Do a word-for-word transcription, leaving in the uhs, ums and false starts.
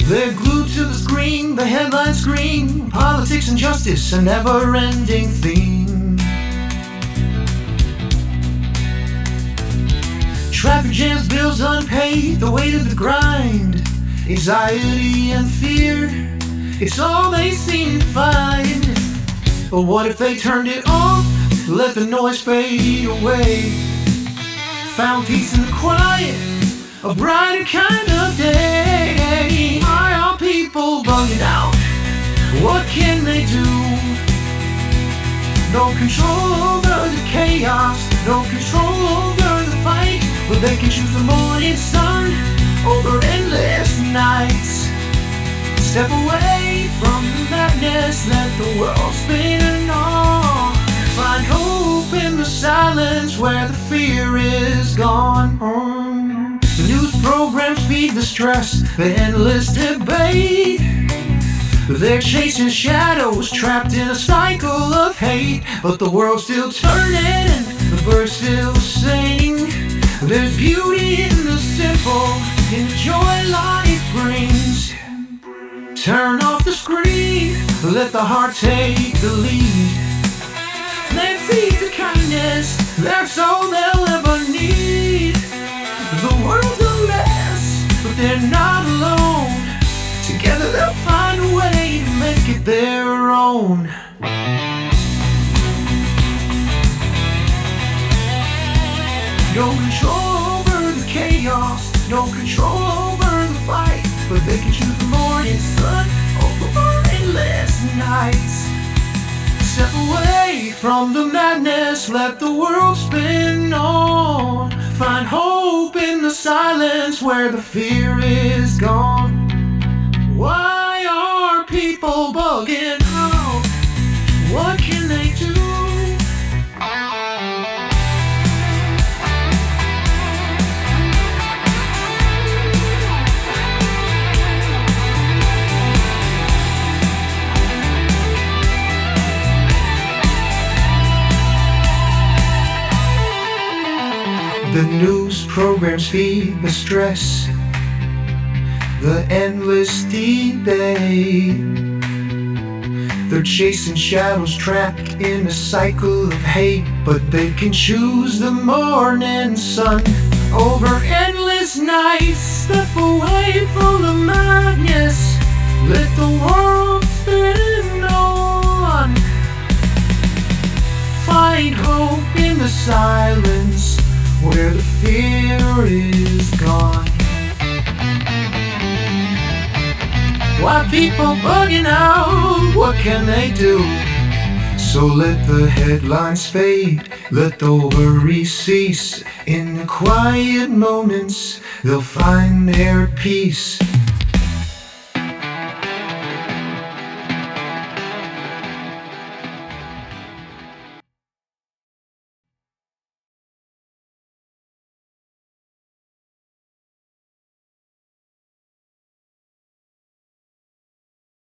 They're glued to the screen, the headline screen. Politics and justice, a never-ending theme. Traffic jams, bills unpaid, the weight of the grind. Anxiety and fear, it's all they seem to find. But what if they turned it off, let the noise fade away? Found peace in the quiet, a brighter kind of day. Why are people bugging out? What can they do? No control over the chaos, no control over the fight. But they can choose the morning sun over endless nights. Step away from the madness, let the world spin on. Find hope in the silence where the fear is gone. The news programs feed the stress, the endless debate. They're chasing shadows, trapped in a cycle of hate. But the world's still turning and the birds still sing. There's beauty in the simple, in the joy life brings. Turn off the screen, let the heart take the lead. Let's see the kindness, that's all they'll ever need. The world's a mess, but they're not alone. Together they'll find a way to make it their own. No control over the chaos, no control over the fight. But they can choose the morning sun over endless nights. Step away from the madness, let the world spin on. Find hope in the silence where the fear is gone. Why are people bugging out? What can they do? The news programs feed the stress, the endless debate. They're chasing shadows, trapped in a cycle of hate. But they can choose the morning sun over endless nights. Step away from the madness, let the world spin on. Find hope in the silence where the fear is gone. Why people bugging out? What can they do? So let the headlines fade, let the worry cease. In the quiet moments, they'll find their peace.